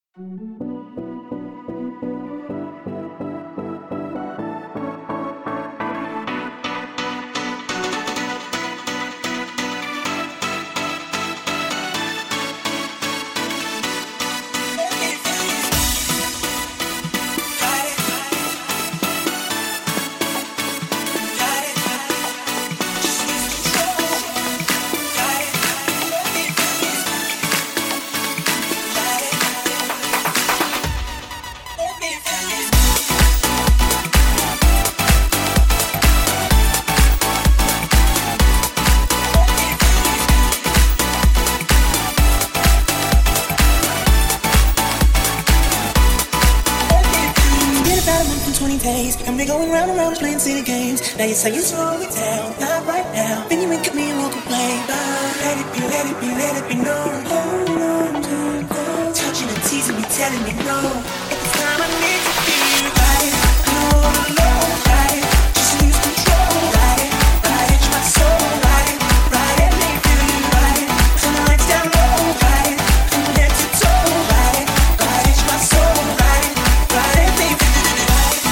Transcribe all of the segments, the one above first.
Days, and we're going round and round playing silly games. Now you say you slow it down, not right now. Then you wink at me and walk away. Let it be, let it be, let it be known. Hold on to go. Touching and teasing me, telling me no. It's time I need to feel right. All alone, right? Just lose control, right? Right, it's my soul, right? Right, and make feel you right. Turn the lights down low, right? From head to toe, right? Right, it's my soul, right? Right, and make feel you right.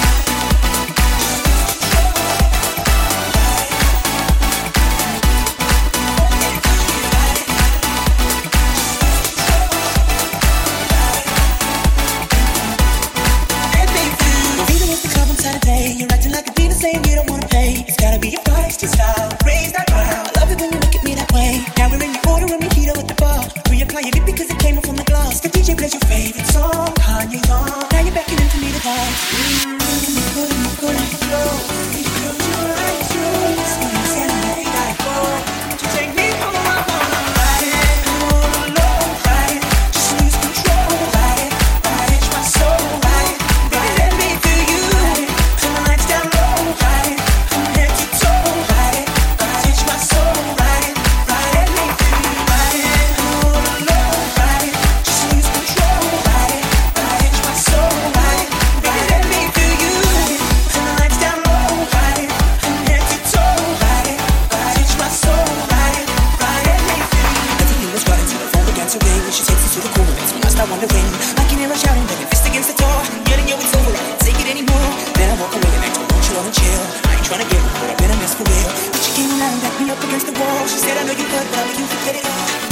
You're acting like a diva saying you don't wanna pay. It's gotta be your feisty style. Raise that crowd. Love it when you look at me that way. Now we're in your order and we heat up at the bar. Reapply your lip because it came off on the glass. The DJ plays your favorite song, Kanye's on. Now you're beckoning for me to dance. You put it slow. You close your eyes, you're squeeze and let it go. Won't you take me home? I wanna ride it. I'm all alone, ride it. Just lose control, ride it. Ride it, my soul, ride it. Baby, let me feel you. Turn the lights down low, ride it. From head to toe, ride it. Ride it, my soul, ride it. Ride it, let me feel you, ride it. I'm all alone, ride it. Just lose control, ride it. Ride it, my soul, ride it. Baby, let me feel you. Turn the lights down low, ride it. From head to toe, ride it. Ride it, my soul, ride it. Ride it, let me feel you. Everything was right until the phone began to ring. When she takes us to the corner, that's when I start wondering. I can hear her shouting, but your fist against the door. Yelling, yo, it's over, I can't take it anymore. Then I walk away and act, don't you wanna chill? I ain't tryna get it, but I've been a mess for real. But she came around and backed me up against the wall. She said, I know you hurt, but we can forget it all.